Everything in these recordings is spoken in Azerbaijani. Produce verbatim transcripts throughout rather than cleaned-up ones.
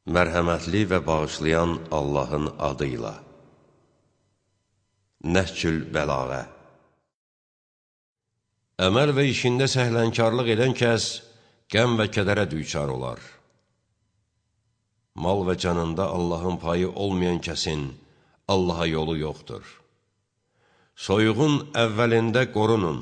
Mərhəmətli və bağışlayan Allahın adıyla. Nəhcül Bəlağə. Əməl və işində səhlənkarlıq edən kəs qəm və kədərə düçar olar. Mal və canında Allahın payı olmayan kəsin Allaha yolu yoxdur. Soyuğun əvvəlində qorunun.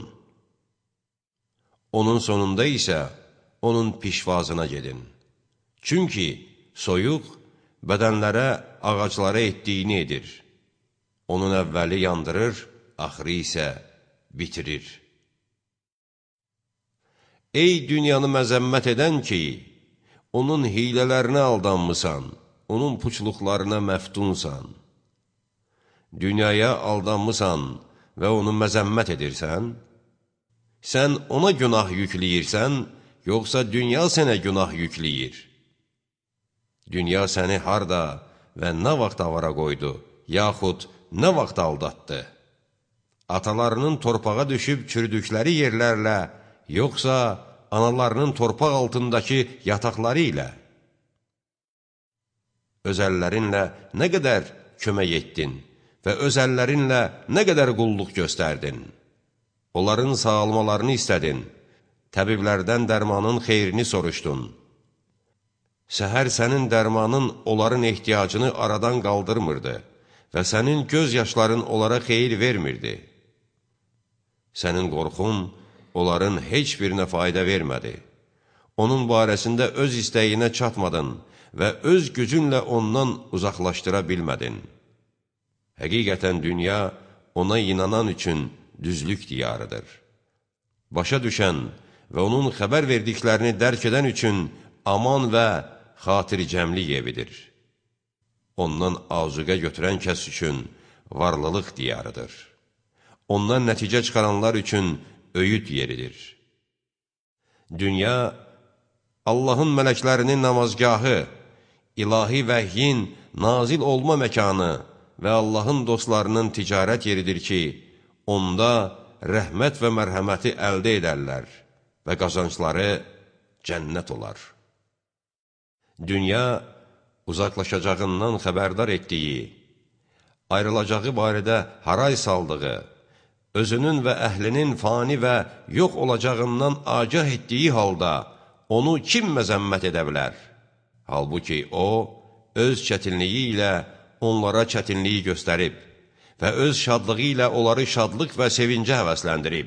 Onun sonunda isə onun pişvazına gedin. Çünki soyuq bədənlərə, ağaclara etdiyini edir. Onun əvvəli yandırır, axırı isə bitirir. Ey dünyanı məzəmmət edən ki, onun hilələrinə aldanmısan, onun puçluqlarına məftunsan. Dünyaya aldanmısan və onu məzəmmət edirsən, sən ona günah yükləyirsən, yoxsa dünya sənə günah yükləyir? Dünya səni harda və nə vaxt avara qoydu, yaxud nə vaxt aldatdı? Atalarının torpağa düşüb çürüdükləri yerlərlə, yoxsa analarının torpaq altındakı yataqları ilə? Öz əllərinlə nə qədər kömək etdin və öz əllərinlə nə qədər qulluq göstərdin? Onların sağalmalarını istədin, təbiblərdən dərmanın xeyrini soruşdun. Səhər sənin dərmanın onların ehtiyacını aradan qaldırmırdı və sənin göz yaşların onlara xeyir vermirdi. Sənin qorxun onların heç birinə fayda vermədi. Onun barəsində öz istəyinə çatmadın və öz gücünlə ondan uzaqlaşdıra bilmədin. Həqiqətən dünya ona inanan üçün düzlük diyarıdır. Başa düşən və onun xəbər verdiklərini dərk edən üçün aman və xatircəmlik evidir. Ondan azuqə götürən kəs üçün varlılıq diyarıdır. Ondan nəticə çıxaranlar üçün öyüd yeridir. Dünya, Allahın mələklərinin namazgahı, ilahi vəhyin nazil olma məkanı və Allahın dostlarının ticarət yeridir ki, onda rəhmət və mərhəməti əldə edərlər və qazancları cənnət olar. Dünya, uzaqlaşacağından xəbərdar etdiyi, ayrılacağı barədə haray saldığı, özünün və əhlinin fani və yox olacağından agah etdiyi halda onu kim məzəmmət edə bilər? Halbuki o, öz çətinliyi ilə onlara çətinliyi göstərib və öz şadlığı ilə onları şadlıq və sevincə həvəsləndirib.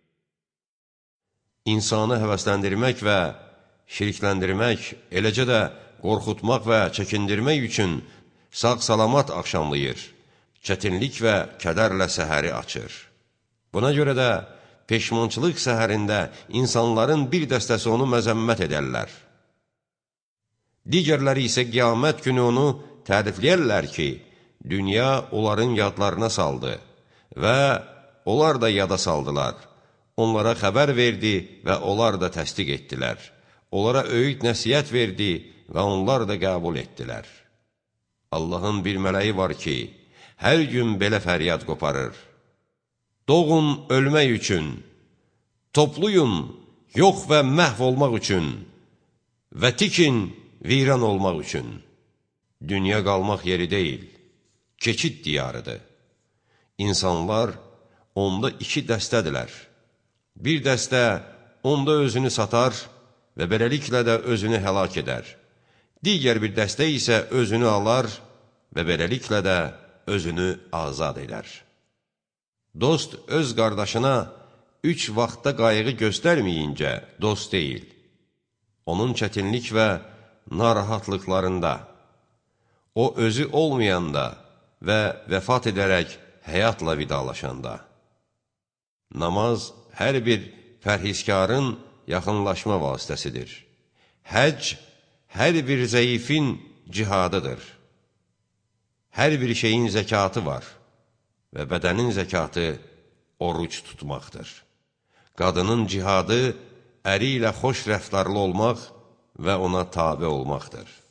İnsanı həvəsləndirmək və şirkləndirmək, eləcə də qorxutmaq və çəkindirmək üçün sağ-salamat axşamlayır, çətinlik və kədərlə səhəri açır. Buna görə də peşmançılıq səhərində insanların bir dəstəsi onu məzəmmət edərlər. Digərləri isə qiyamət günü onu tərifləyərlər ki, dünya onların yadlarına saldı və onlar da yada saldılar. Onlara xəbər verdi və onlar da təsdiq etdilər. Onlara öyüd nəsiyyət verdi və onlar da qəbul etdilər. Allahın bir mələyi var ki, hər gün belə fəryad qoparır. Doğun ölmək üçün, topluyun yox və məhv olmaq üçün və tikin viran olmaq üçün. Dünya qalmaq yeri deyil, keçid diyarıdır. İnsanlar onda iki dəstədilər. Bir dəstə onda özünü satar və beləliklə də özünü həlak edər. Digər bir dəstə isə özünü alar və beləliklə də özünü azad edər. Dost öz qardaşına üç vaxtda qayğı göstərməyincə dost deyil. Onun çətinlik və narahatlıqlarında, o özü olmayanda və vəfat edərək həyatla vidalaşanda. Namaz hər bir pərhizkarın yaxınlaşma vasitəsidir. Həcc hər bir zəifin cihadıdır. Hər bir şeyin zəkatı var və bədənin zəkatı oruc tutmaqdır. Qadının cihadı əri ilə xoş rəftarlı olmaq və ona tabe olmaqdır.